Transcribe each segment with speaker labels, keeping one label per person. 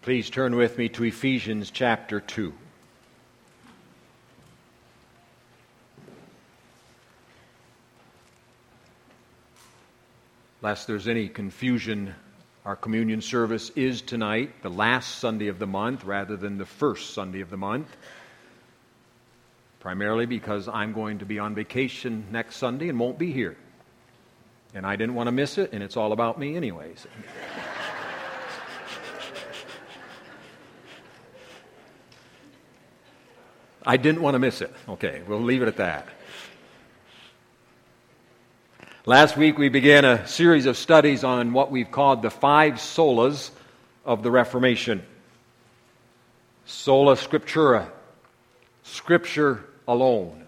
Speaker 1: Please turn with me to Ephesians chapter 2. Lest there's any confusion, our communion service is tonight, the last Sunday of the month, rather than the first Sunday of the month. Primarily because I'm going to be on vacation next Sunday and won't be here. And I didn't want to miss it, and it's all about me anyways. I didn't want to miss it. Okay, we'll leave it at that. Last week we began a series of studies on what we've called the 5 solas of the Reformation. Sola Scriptura, Scripture alone.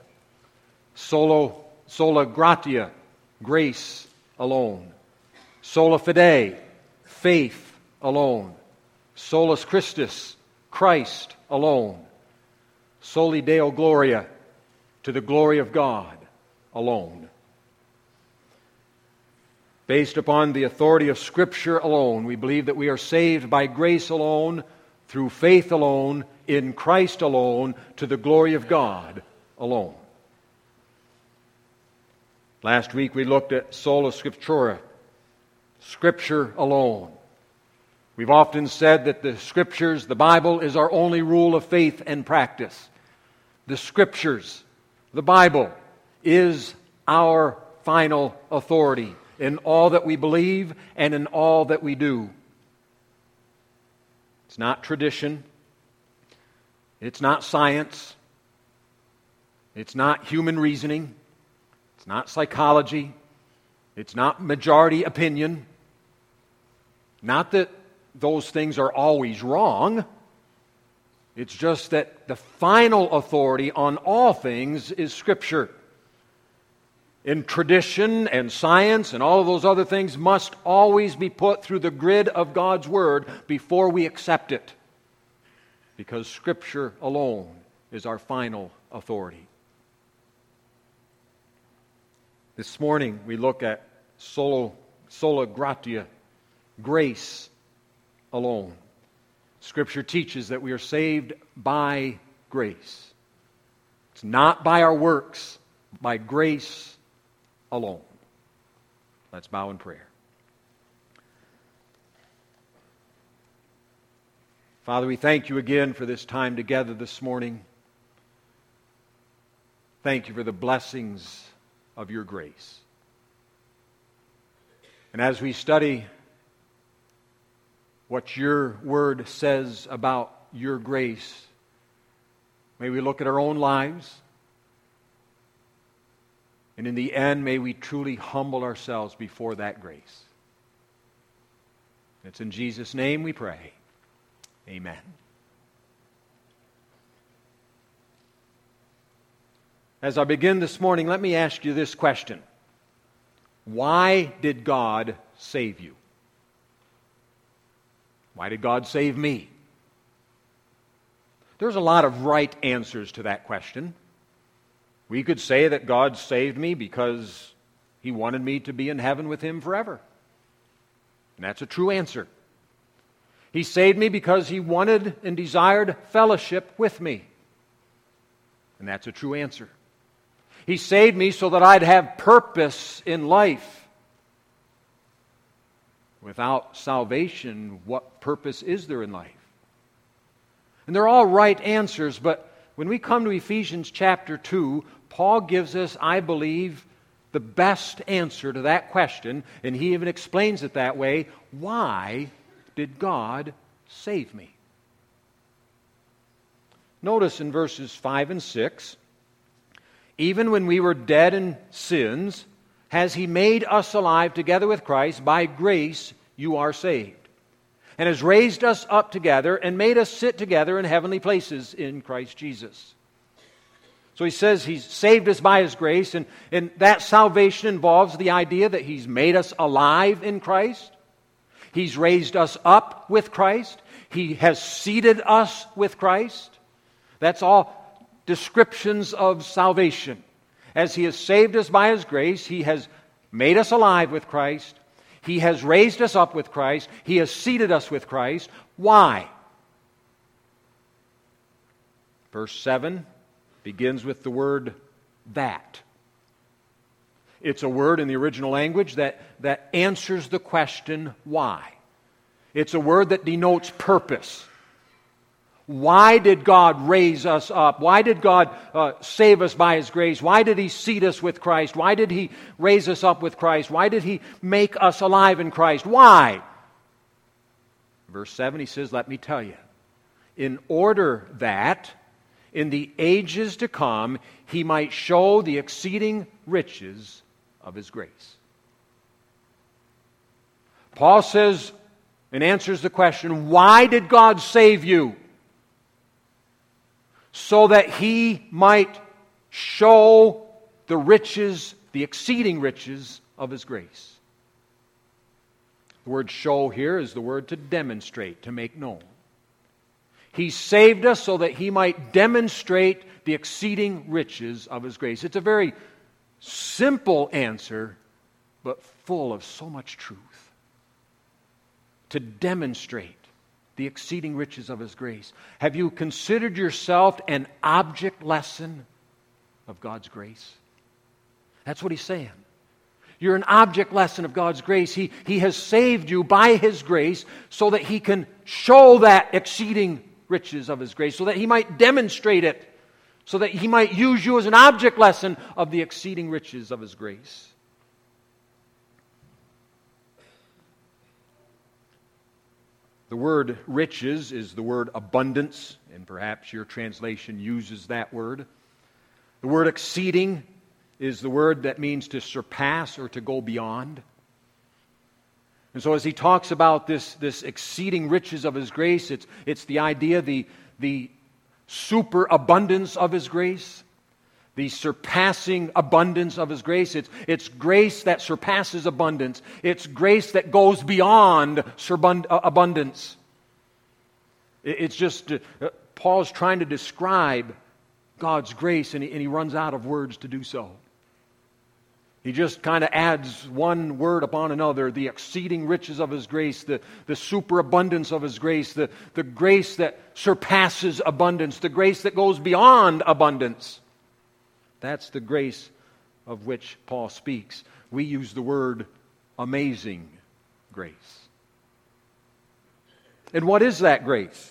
Speaker 1: Sola Gratia, grace alone. Sola Fide, faith alone. Solus Christus, Christ alone. Soli Deo Gloria, to the glory of God alone. Based upon the authority of Scripture alone, we believe that we are saved by grace alone, through faith alone, in Christ alone, to the glory of God alone. Last week we looked at Sola Scriptura, Scripture alone. We've often said that the Scriptures, the Bible, is our only rule of faith and practice. The Scriptures, the Bible, is our final authority in all that we believe and in all that we do. It's not tradition. It's not science. It's not human reasoning. It's not psychology. It's not majority opinion. Not that those things are always wrong. It's just that the final authority on all things is Scripture. In tradition and science and all of those other things must always be put through the grid of God's Word before we accept it. Because Scripture alone is our final authority. This morning we look at sola gratia, grace alone. Scripture teaches that we are saved by grace. It's not by our works, by grace alone. Let's bow in prayer. Father, we thank you again for this time together this morning. Thank you for the blessings of your grace. And as we study what your word says about your grace, may we look at our own lives, and in the end, may we truly humble ourselves before that grace. It's in Jesus' name we pray. Amen. As I begin this morning, let me ask you this question. Why did God save you? Why did God save me? There's a lot of right answers to that question. We could say that God saved me because He wanted me to be in heaven with Him forever. And that's a true answer. He saved me because He wanted and desired fellowship with me. And that's a true answer. He saved me so that I'd have purpose in life. Without salvation, what purpose is there in life? And they're all right answers, but when we come to Ephesians chapter 2, Paul gives us, I believe, the best answer to that question, and he even explains it that way. Why did God save me? Notice in verses 5 and 6, even when we were dead in sins, has He made us alive together with Christ. By grace you are saved. And has raised us up together and made us sit together in heavenly places in Christ Jesus. So he says He's saved us by His grace, and that salvation involves the idea that He's made us alive in Christ. He's raised us up with Christ. He has seated us with Christ. That's all descriptions of salvation. As He has saved us by His grace, He has made us alive with Christ. He has raised us up with Christ. He has seated us with Christ. Why? Verse 7 begins with the word that. It's a word in the original language that answers the question, why? It's a word that denotes purpose. Why did God raise us up? Why did God save us by His grace? Why did He seat us with Christ? Why did He raise us up with Christ? Why did He make us alive in Christ? Why? Verse 7, He says, let me tell you. In order that in the ages to come He might show the exceeding riches of His grace. Paul says and answers the question, why did God save you? So that He might show the riches, the exceeding riches of His grace. The word show here is the word to demonstrate, to make known. He saved us so that He might demonstrate the exceeding riches of His grace. It's a very simple answer, but full of so much truth. To demonstrate the exceeding riches of His grace. Have you considered yourself an object lesson of God's grace? That's what He's saying. You're an object lesson of God's grace. He has saved you by His grace so that He can show that exceeding riches of His grace, so that He might demonstrate it, so that He might use you as an object lesson of the exceeding riches of His grace. The word riches is the word abundance, and perhaps your translation uses that word. The word exceeding is the word that means to surpass or to go beyond. And so as he talks about this exceeding riches of His grace, it's the idea, the superabundance of His grace, the surpassing abundance of His grace. It's grace that surpasses abundance. It's grace that goes beyond abundance. It's just, Paul's trying to describe God's grace, and he runs out of words to do so. He just kind of adds one word upon another, the exceeding riches of His grace, the superabundance of His grace, the grace that surpasses abundance, the grace that goes beyond abundance. That's the grace of which Paul speaks. We use the word amazing grace. And what is that grace?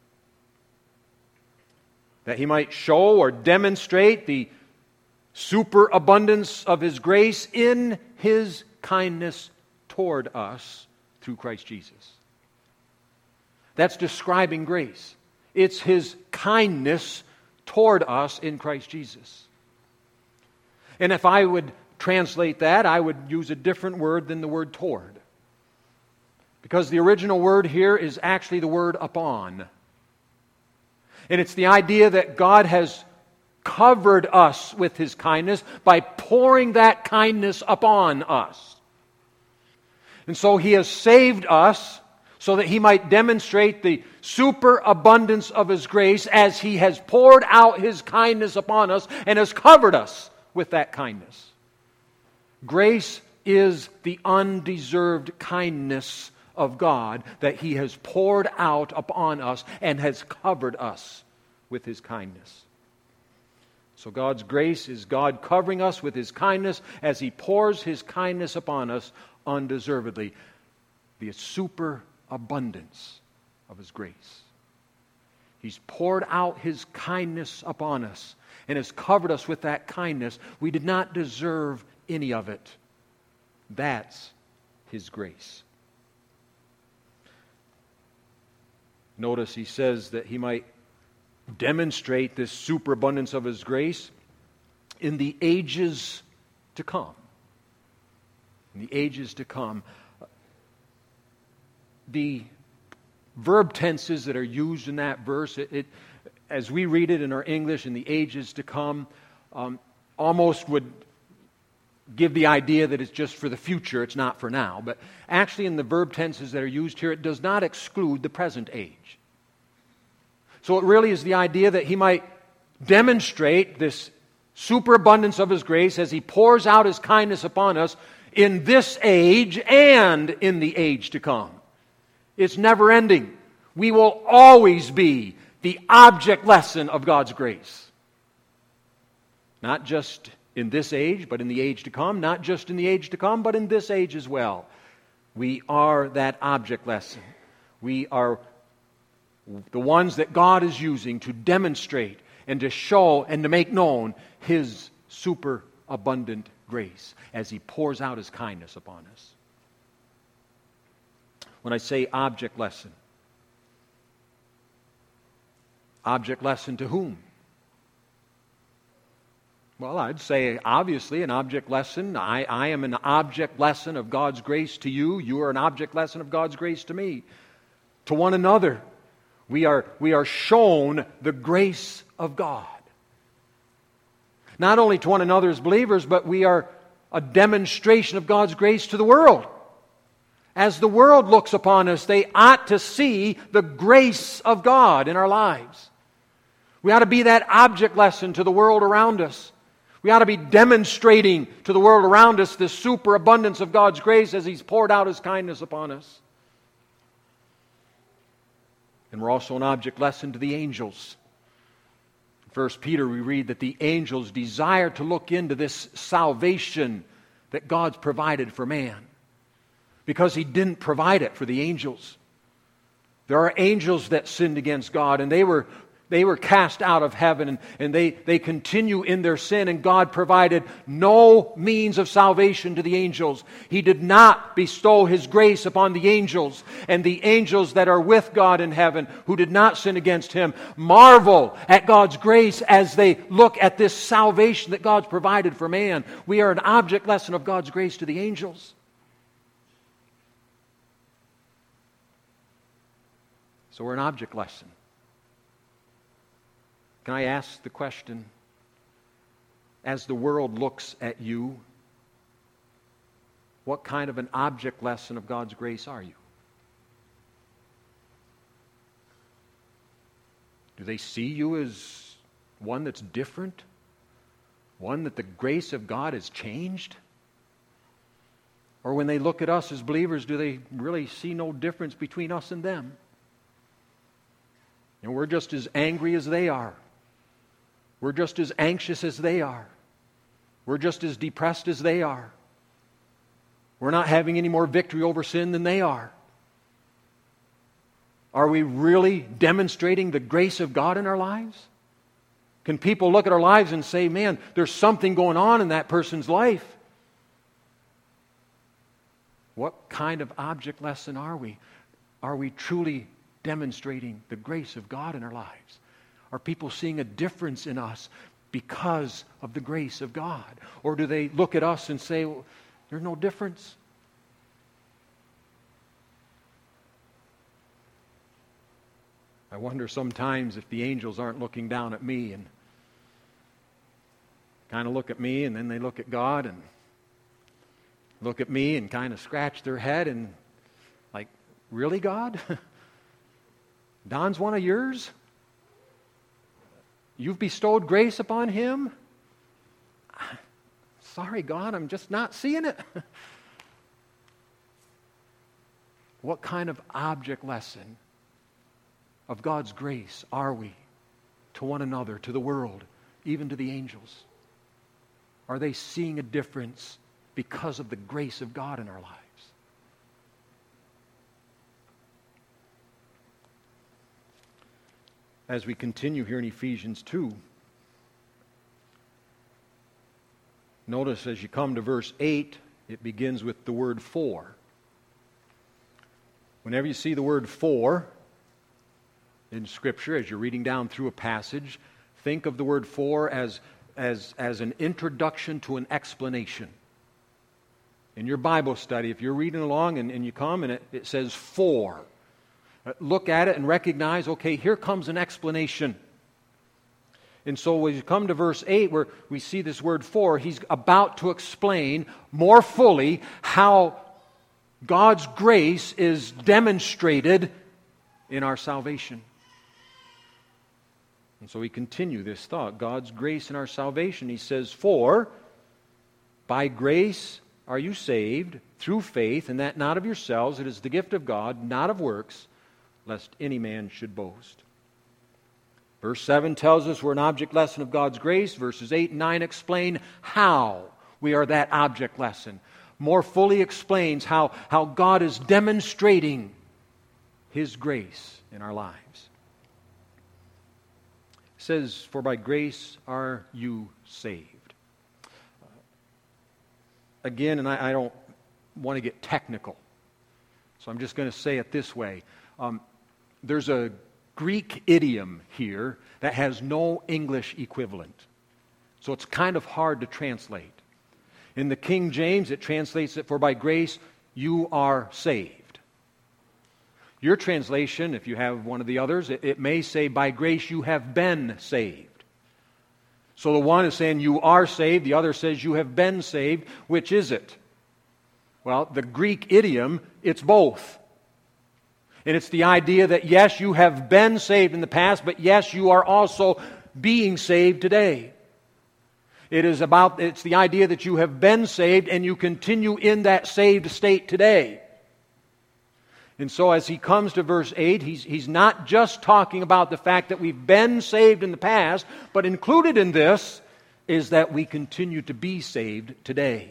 Speaker 1: That He might show or demonstrate the superabundance of His grace in His kindness toward us through Christ Jesus. That's describing grace. It's His kindness toward us in Christ Jesus. And if I would translate that, I would use a different word than the word toward. Because the original word here is actually the word upon. And it's the idea that God has covered us with His kindness by pouring that kindness upon us. And so He has saved us so that He might demonstrate the superabundance of His grace as He has poured out His kindness upon us and has covered us with that kindness. Grace is the undeserved kindness of God that He has poured out upon us and has covered us with His kindness. So God's grace is God covering us with His kindness as He pours His kindness upon us undeservedly. The superabundance of His grace. He's poured out His kindness upon us and has covered us with that kindness. We did not deserve any of it. That's His grace. Notice he says that He might demonstrate this superabundance of His grace in the ages to come. In the ages to come. The verb tenses that are used in that verse, as we read it in our English, in the ages to come, almost would give the idea that it's just for the future, it's not for now. But actually in the verb tenses that are used here, it does not exclude the present age. So it really is the idea that He might demonstrate this superabundance of His grace as He pours out His kindness upon us in this age and in the age to come. It's never ending. We will always be the object lesson of God's grace. Not just in this age, but in the age to come. Not just in the age to come, but in this age as well. We are that object lesson. We are the ones that God is using to demonstrate and to show and to make known His superabundant grace as He pours out His kindness upon us. When I say object lesson to whom? Well, I'd say, obviously, an object lesson. I am an object lesson of God's grace to you. You are an object lesson of God's grace to me. To one another, we are shown the grace of God. Not only to one another as believers, but we are a demonstration of God's grace to the world. As the world looks upon us, they ought to see the grace of God in our lives. We ought to be that object lesson to the world around us. We ought to be demonstrating to the world around us the superabundance of God's grace as He's poured out His kindness upon us. And we're also an object lesson to the angels. In 1 Peter we read that the angels desire to look into this salvation that God's provided for man, because He didn't provide it for the angels. There are angels that sinned against God, and they were cast out of heaven, and they continue in their sin, and God provided no means of salvation to the angels. He did not bestow His grace upon the angels, and the angels that are with God in heaven, who did not sin against Him, marvel at God's grace as they look at this salvation that God's provided for man. We are an object lesson of God's grace to the angels. So we're an object lesson. Can I ask the question, as the world looks at you, what kind of an object lesson of God's grace are you? Do they see you as one that's different? One that the grace of God has changed? Or when they look at us as believers, do they really see no difference between us and them? And we're just as angry as they are. We're just as anxious as they are. We're just as depressed as they are. We're not having any more victory over sin than they are. Are we really demonstrating the grace of God in our lives? Can people look at our lives and say, man, there's something going on in that person's life? What kind of object lesson are we? Are we truly demonstrating the grace of God in our lives? Are people seeing a difference in us because of the grace of God? Or do they look at us and say, well, there's no difference? I wonder sometimes if the angels aren't looking down at me and kind of look at me, and then they look at God and look at me and kind of scratch their head and like, really, God? Don's one of yours? You've bestowed grace upon him? Sorry, God, I'm just not seeing it. What kind of object lesson of God's grace are we to one another, to the world, even to the angels? Are they seeing a difference because of the grace of God in our lives? As we continue here in Ephesians 2, notice as you come to verse 8, it begins with the word for. Whenever you see the word for in Scripture, as you're reading down through a passage, think of the word for as an introduction to an explanation. In your Bible study, if you're reading along and you come and it says for, look at it and recognize, okay, here comes an explanation. And so when you come to verse 8 where we see this word for, he's about to explain more fully how God's grace is demonstrated in our salvation. And so we continue this thought, God's grace in our salvation. He says, for by grace are you saved through faith, and that not of yourselves, it is the gift of God, not of works, lest any man should boast. Verse 7 tells us we're an object lesson of God's grace. Verses 8 and 9 explain how we are that object lesson. More fully explains how God is demonstrating His grace in our lives. It says, "For by grace are you saved." Again, and I don't want to get technical, so I'm just going to say it this way. There's a Greek idiom here that has no English equivalent. So it's kind of hard to translate. In the King James, it translates it, "For by grace you are saved." Your translation, if you have one of the others, it may say, "By grace you have been saved." So the one is saying you are saved, the other says you have been saved. Which is it? Well, the Greek idiom, it's both. And it's the idea that yes, you have been saved in the past, but yes, you are also being saved today. It's the idea that you have been saved and you continue in that saved state today. And so as he comes to verse 8, he's not just talking about the fact that we've been saved in the past, but included in this is that we continue to be saved today.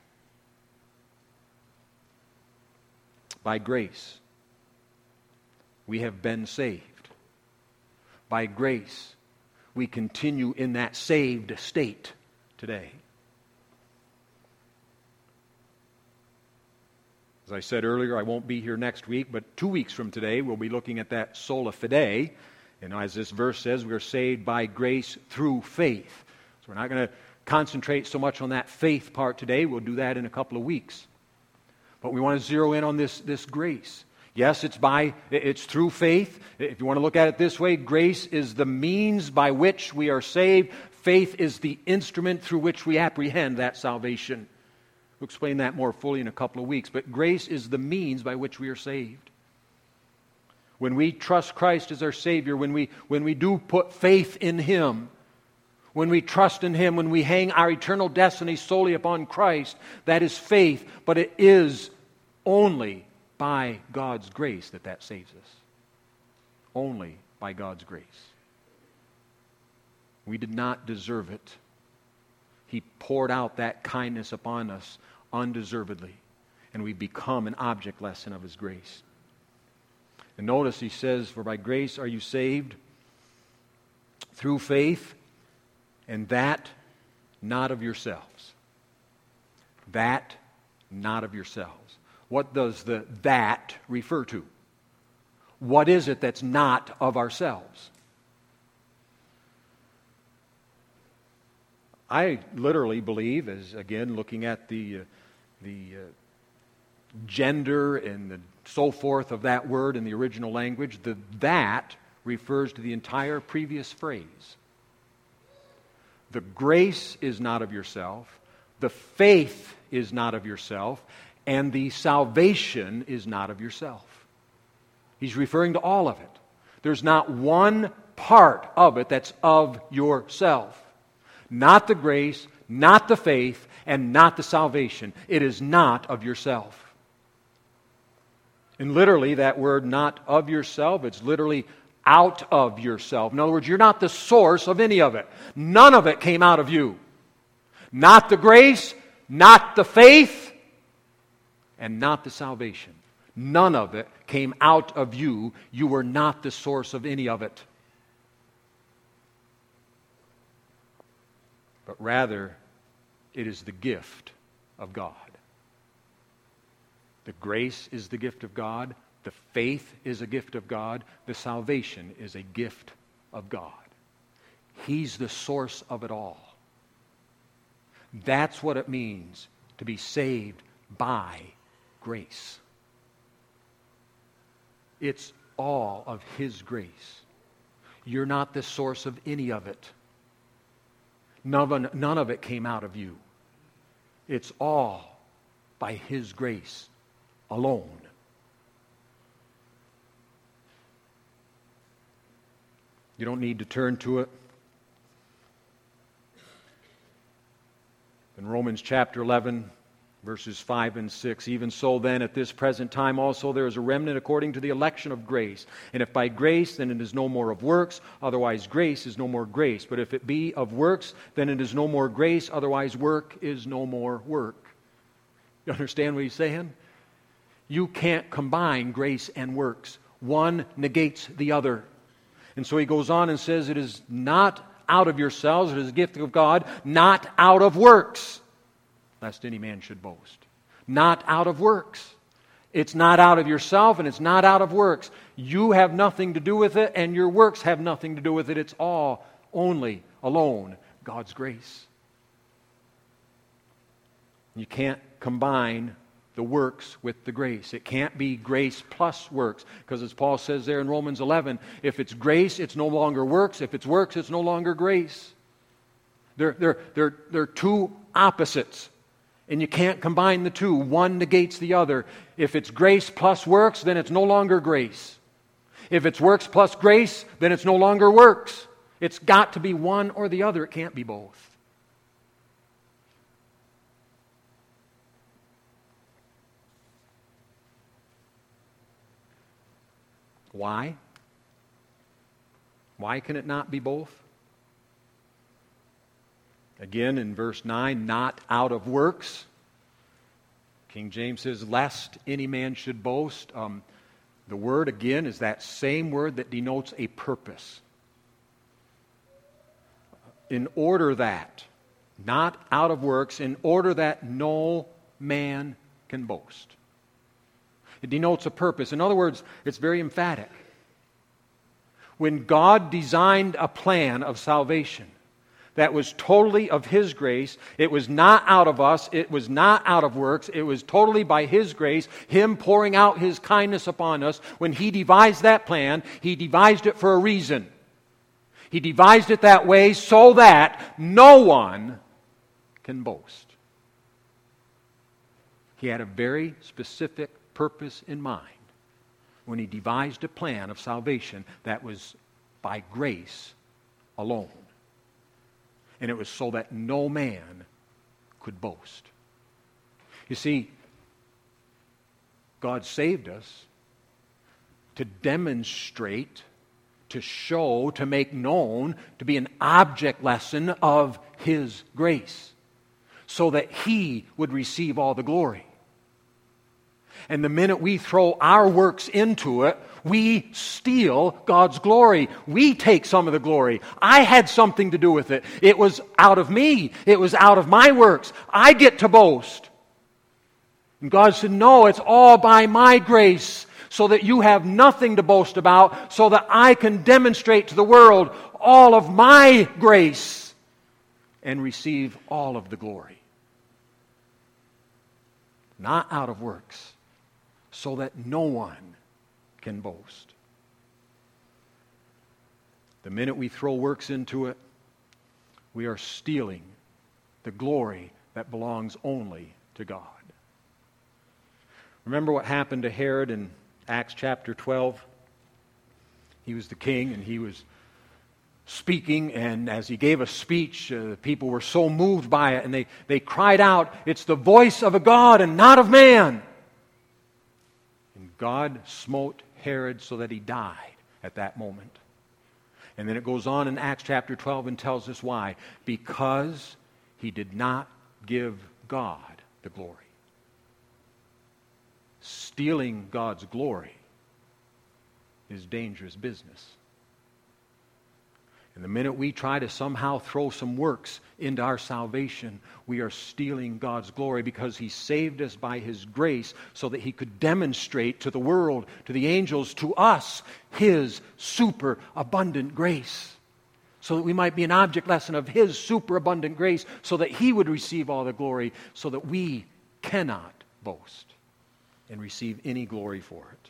Speaker 1: By grace, we have been saved. By grace, we continue in that saved state today. As I said earlier, I won't be here next week, but 2 weeks from today, we'll be looking at that sola fide. And as this verse says, we are saved by grace through faith. So we're not going to concentrate so much on that faith part today. We'll do that in a couple of weeks. But we want to zero in on this grace. Yes, it's through faith. If you want to look at it this way, grace is the means by which we are saved. Faith is the instrument through which we apprehend that salvation. We'll explain that more fully in a couple of weeks. But grace is the means by which we are saved. When we trust Christ as our Savior, when we do put faith in Him, when we trust in Him, when we hang our eternal destiny solely upon Christ, that is faith. But it is only by God's grace that saves us. Only by God's grace. We did not deserve it. He poured out that kindness upon us undeservedly, and we become an object lesson of His grace. And notice he says, "For by grace are you saved through faith, and that not of yourselves." That not of yourselves. What does the "that" refer to? What is it that's not of ourselves? I literally believe, as again looking at the gender and the so forth of that word in the original language, the "that" refers to the entire previous phrase. The grace is not of yourself, the faith is not of yourself, and the salvation is not of yourself. He's referring to all of it. There's not one part of it that's of yourself. Not the grace, not the faith, and not the salvation. It is not of yourself. And literally, that word "not of yourself," it's literally out of yourself. In other words, you're not the source of any of it. None of it came out of you. Not the grace, not the faith, and not the salvation. None of it came out of you. You were not the source of any of it. But rather, it is the gift of God. The grace is the gift of God. The faith is a gift of God. The salvation is a gift of God. He's the source of it all. That's what it means to be saved by grace. It's all of His grace. You're not the source of any of it. None of it came out of you. It's all by His grace alone. You don't need to turn to it. In Romans chapter 11, Verses 5 and 6, even so then at this present time also there is a remnant according to the election of grace. And if by grace, then it is no more of works, otherwise grace is no more grace. But if it be of works, then it is no more grace, otherwise work is no more work. You understand what he's saying? You can't combine grace and works. One negates the other. And so he goes on and says, it is not out of yourselves, it is a gift of God, not out of works, lest any man should boast. Not out of works. It's not out of yourself and it's not out of works. You have nothing to do with it and your works have nothing to do with it. It's all, only, alone, God's grace. You can't combine the works with the grace. It can't be grace plus works. Because as Paul says there in Romans 11, if it's grace, it's no longer works. If it's works, it's no longer grace. They're two opposites. And you can't combine the two. One negates the other. If it's grace plus works, then it's no longer grace. If it's works plus grace, then it's no longer works. It's got to be one or the other. It can't be both. Why? Why can it not be both? Again, in verse 9, not out of works. King James says, lest any man should boast. The word, again, is that same word that denotes a purpose. In order that, not out of works, in order that no man can boast. It denotes a purpose. In other words, it's very emphatic. When God designed a plan of salvation that was totally of His grace, it was not out of us, it was not out of works, it was totally by His grace, Him pouring out His kindness upon us. When He devised that plan, He devised it for a reason. He devised it that way so that no one can boast. He had a very specific purpose in mind when He devised a plan of salvation that was by grace alone. And it was so that no man could boast. You see, God saved us to demonstrate, to show, to make known, to be an object lesson of His grace, so that He would receive all the glory. And the minute we throw our works into it, we steal God's glory. We take some of the glory. I had something to do with it. It was out of me. It was out of my works. I get to boast. And God said, no, it's all by my grace, so that you have nothing to boast about, so that I can demonstrate to the world all of my grace and receive all of the glory. Not out of works, so that no one can boast. The minute we throw works into it, we are stealing the glory that belongs only to God. Remember what happened to Herod in Acts chapter 12? He was the king and he was speaking, and as he gave a speech, people were so moved by it, and they cried out, "It's the voice of a God and not of man." And God smote Herod so that he died at that moment. And then it goes on in Acts chapter 12 and tells us why. Because he did not give God the glory. Stealing God's glory is dangerous business. And the minute we try to somehow throw some works into our salvation, we are stealing God's glory, because He saved us by His grace so that He could demonstrate to the world, to the angels, to us, His superabundant grace. So that we might be an object lesson of His superabundant grace, so that He would receive all the glory, so that we cannot boast and receive any glory for it.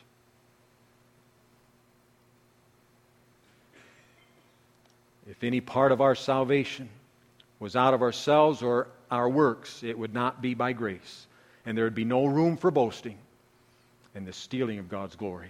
Speaker 1: If any part of our salvation was out of ourselves or our works, it would not be by grace. And there would be no room for boasting and the stealing of God's glory.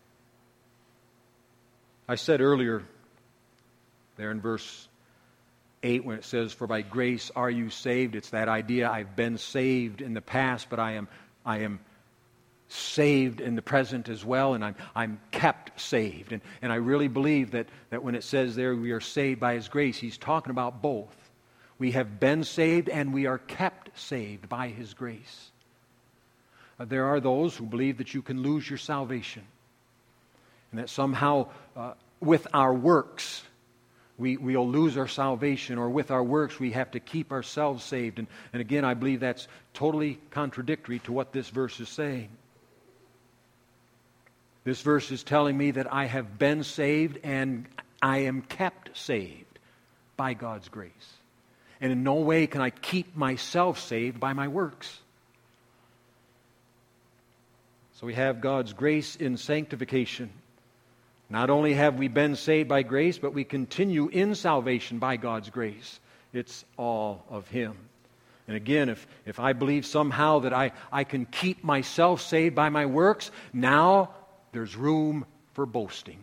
Speaker 1: I said earlier, there in verse 8 when it says, "For by grace are you saved." It's that idea, I've been saved in the past, but I am saved in the present as well, and I'm kept saved. And I really believe that when it says there we are saved by His grace, He's talking about both. We have been saved and we are kept saved by His grace. There are those who believe that you can lose your salvation, and that somehow with our works we'll lose our salvation, or with our works we have to keep ourselves saved. And again, I believe that's totally contradictory to what this verse is saying. This verse is telling me that I have been saved and I am kept saved by God's grace. And in no way can I keep myself saved by my works. So we have God's grace in sanctification. Not only have we been saved by grace, but we continue in salvation by God's grace. It's all of Him. And again, if I believe somehow that I can keep myself saved by my works, now there's room for boasting.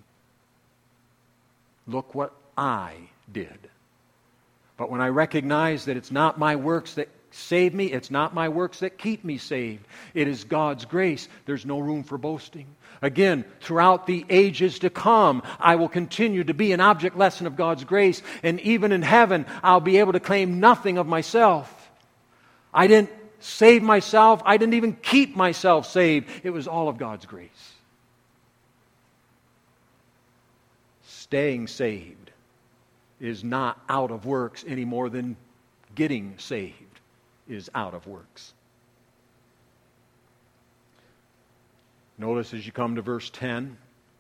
Speaker 1: Look what I did. But when I recognize that it's not my works that save me, it's not my works that keep me saved, it is God's grace, there's no room for boasting. Again, throughout the ages to come, I will continue to be an object lesson of God's grace, and even in heaven, I'll be able to claim nothing of myself. I didn't save myself, I didn't even keep myself saved. It was all of God's grace. Staying saved is not out of works any more than getting saved is out of works. Notice as you come to verse 10,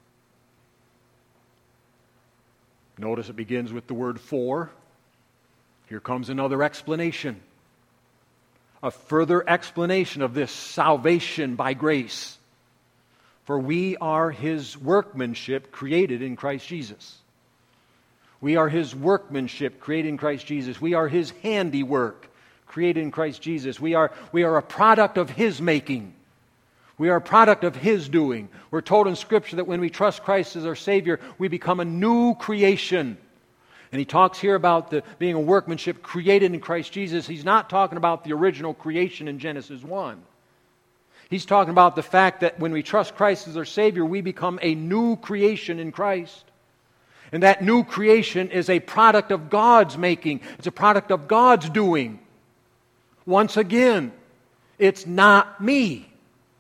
Speaker 1: notice it begins with the word "for." Here comes another explanation. A further explanation of this salvation by grace. For we are His workmanship created in Christ Jesus. We are His workmanship created in Christ Jesus. We are His handiwork created in Christ Jesus. We are a product of His making. We are a product of His doing. We're told in Scripture that when we trust Christ as our Savior, we become a new creation. And he talks here about being a workmanship created in Christ Jesus. He's not talking about the original creation in Genesis 1. He's talking about the fact that when we trust Christ as our Savior, we become a new creation in Christ. And that new creation is a product of God's making. It's a product of God's doing. Once again, it's not me.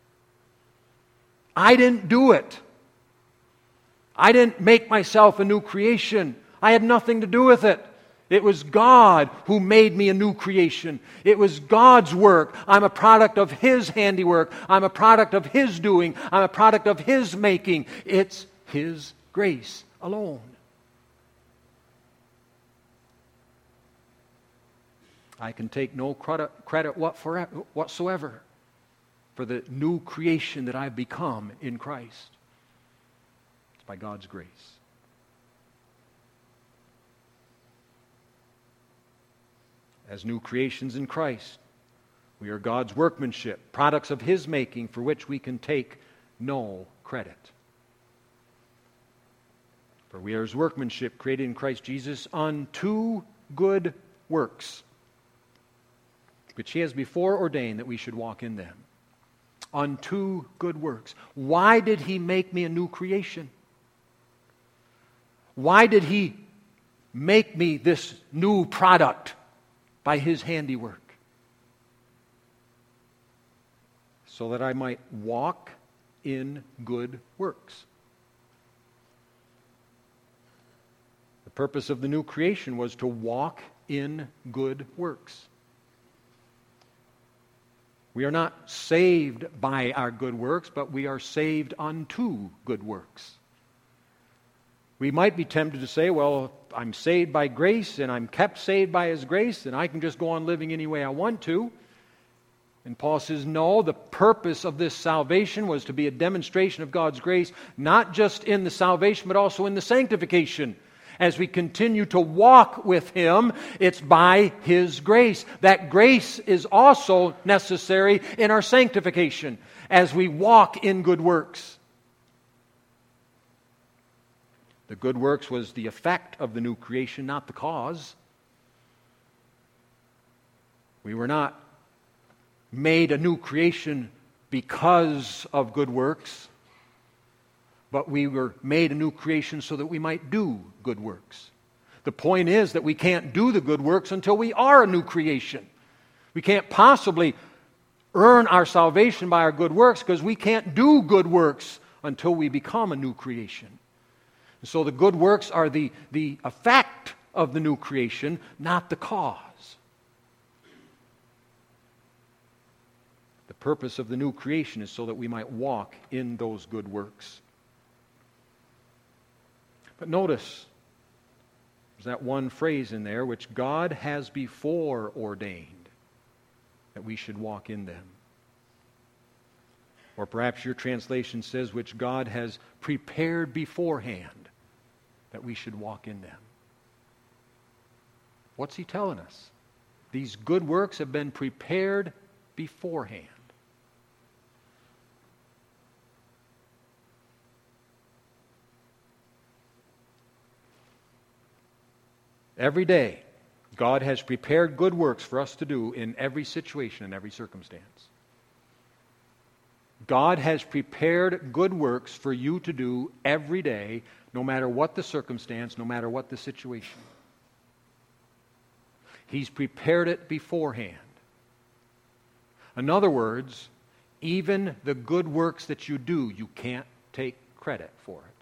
Speaker 1: I didn't do it. I didn't make myself a new creation. I had nothing to do with it. It was God who made me a new creation. It was God's work. I'm a product of His handiwork. I'm a product of His doing. I'm a product of His making. It's His grace alone. I can take no credit whatsoever for the new creation that I've become in Christ. It's by God's grace. As new creations in Christ, we are God's workmanship, products of His making for which we can take no credit. For we are His workmanship created in Christ Jesus unto good works, which He has before ordained that we should walk in them. Unto good works. Why did He make me a new creation? Why did He make me this new product? By His handiwork. So that I might walk in good works. The purpose of the new creation was to walk in good works. We are not saved by our good works, but we are saved unto good works. We might be tempted to say, well, I'm saved by grace and I'm kept saved by His grace and I can just go on living any way I want to. And Paul says, no, the purpose of this salvation was to be a demonstration of God's grace, not just in the salvation, but also in the sanctification. As we continue to walk with Him, it's by His grace. That grace is also necessary in our sanctification as we walk in good works. The good works was the effect of the new creation, not the cause. We were not made a new creation because of good works, but we were made a new creation so that we might do good works. The point is that we can't do the good works until we are a new creation. We can't possibly earn our salvation by our good works because we can't do good works until we become a new creation. And so the good works are the effect of the new creation, not the cause. The purpose of the new creation is so that we might walk in those good works. But notice, there's that one phrase in there, which God has before ordained that we should walk in them. Or perhaps your translation says, which God has prepared beforehand that we should walk in them. What's he telling us? These good works have been prepared beforehand. Every day, God has prepared good works for us to do in every situation and every circumstance. God has prepared good works for you to do every day, no matter what the circumstance, no matter what the situation. He's prepared it beforehand. In other words, even the good works that you do, you can't take credit for it.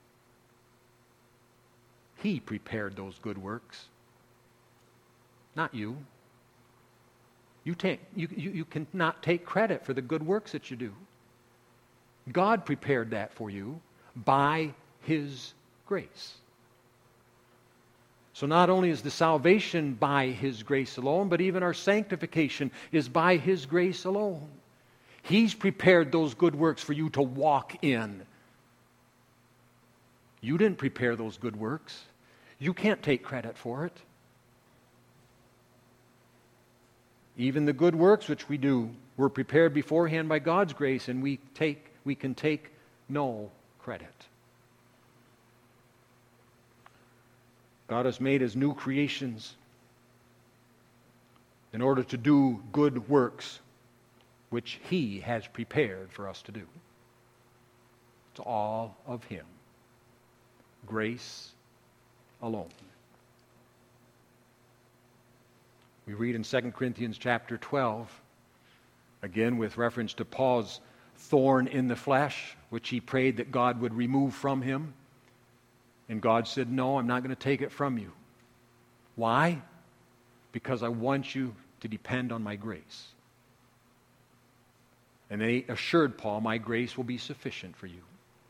Speaker 1: He prepared those good works, not you. You cannot take credit for the good works that you do. God prepared that for you by His grace. So not only is the salvation by His grace alone, but even our sanctification is by His grace alone. He's prepared those good works for you to walk in. You didn't prepare those good works. You can't take credit for it. Even the good works which we do were prepared beforehand by God's grace, and we can take no credit. God has made us new creations in order to do good works which He has prepared for us to do. It's all of Him. Grace alone. We read in 2 Corinthians chapter 12, again with reference to Paul's thorn in the flesh, which he prayed that God would remove from him. And God said, no, I'm not going to take it from you. Why? Because I want you to depend on my grace. And they assured Paul, my grace will be sufficient for you.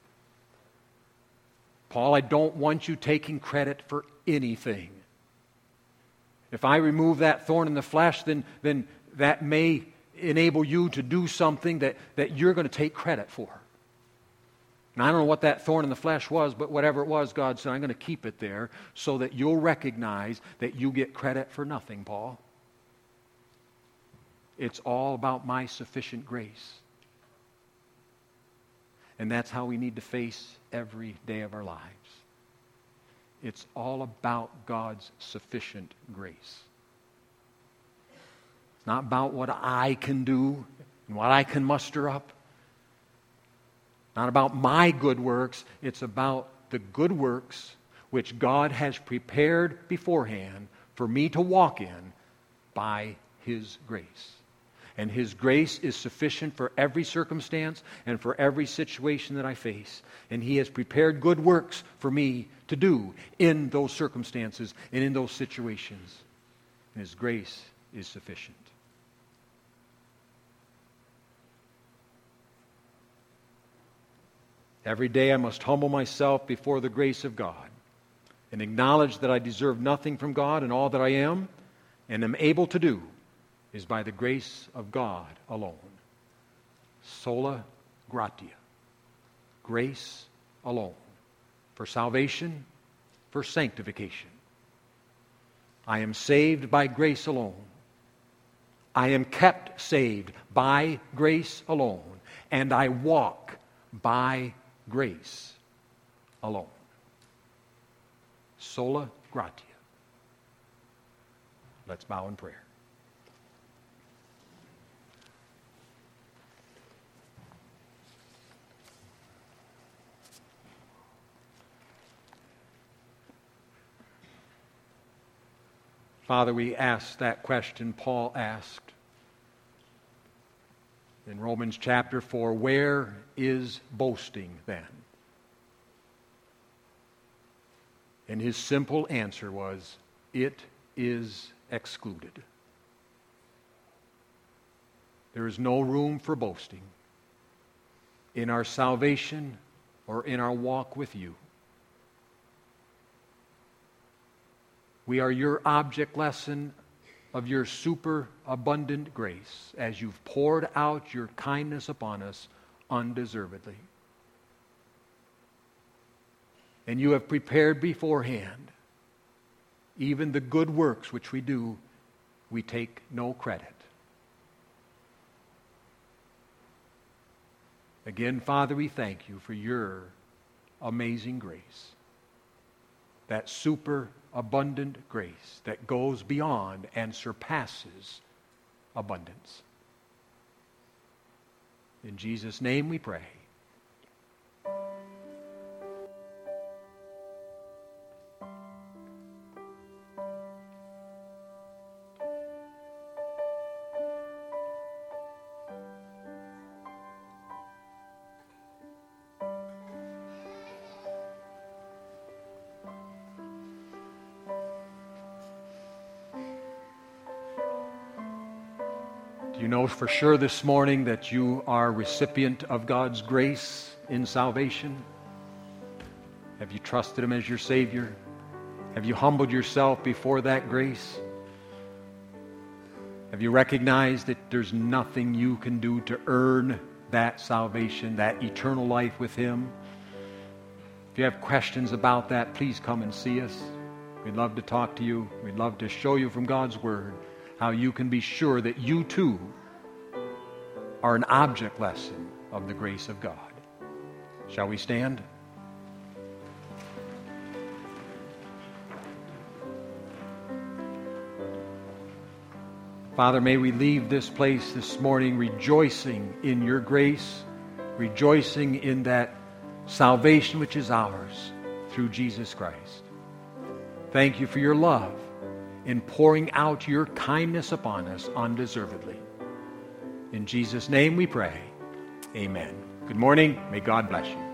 Speaker 1: Paul, I don't want you taking credit for anything. If I remove that thorn in the flesh, then that may enable you to do something that you're going to take credit for. And I don't know what that thorn in the flesh was, but whatever it was, God said, I'm going to keep it there so that you'll recognize that you get credit for nothing, Paul. It's all about my sufficient grace. And that's how we need to face every day of our lives. It's all about God's sufficient grace. It's not about what I can do and what I can muster up. Not about my good works. It's about the good works which God has prepared beforehand for me to walk in by His grace. And His grace is sufficient for every circumstance and for every situation that I face. And He has prepared good works for me to do in those circumstances and in those situations. And His grace is sufficient. Every day I must humble myself before the grace of God and acknowledge that I deserve nothing from God, and all that I am and am able to do is by the grace of God alone. Sola gratia. Grace alone. For salvation, for sanctification. I am saved by grace alone. I am kept saved by grace alone. And I walk by grace alone. Sola gratia. Let's bow in prayer. Father, we ask that question Paul asked in Romans chapter 4, where is boasting then? And his simple answer was, it is excluded. There is no room for boasting in our salvation or in our walk with you. We are your object lesson of your superabundant grace as you've poured out your kindness upon us undeservedly. And you have prepared beforehand even the good works which we do, we take no credit. Again, Father, we thank you for your amazing grace, that superabundant grace that goes beyond and surpasses abundance. In Jesus' name we pray. Do you know for sure this morning that you are a recipient of God's grace in salvation? Have you trusted Him as your Savior? Have you humbled yourself before that grace? Have you recognized that there's nothing you can do to earn that salvation, that eternal life with Him? If you have questions about that, please come and see us. We'd love to talk to you. We'd love to show you from God's Word how you can be sure that you too are an object lesson of the grace of God. Shall we stand? Father, may we leave this place this morning rejoicing in your grace, rejoicing in that salvation which is ours through Jesus Christ. Thank you for your love in pouring out your kindness upon us undeservedly. In Jesus' name we pray. Amen. Good morning. May God bless you.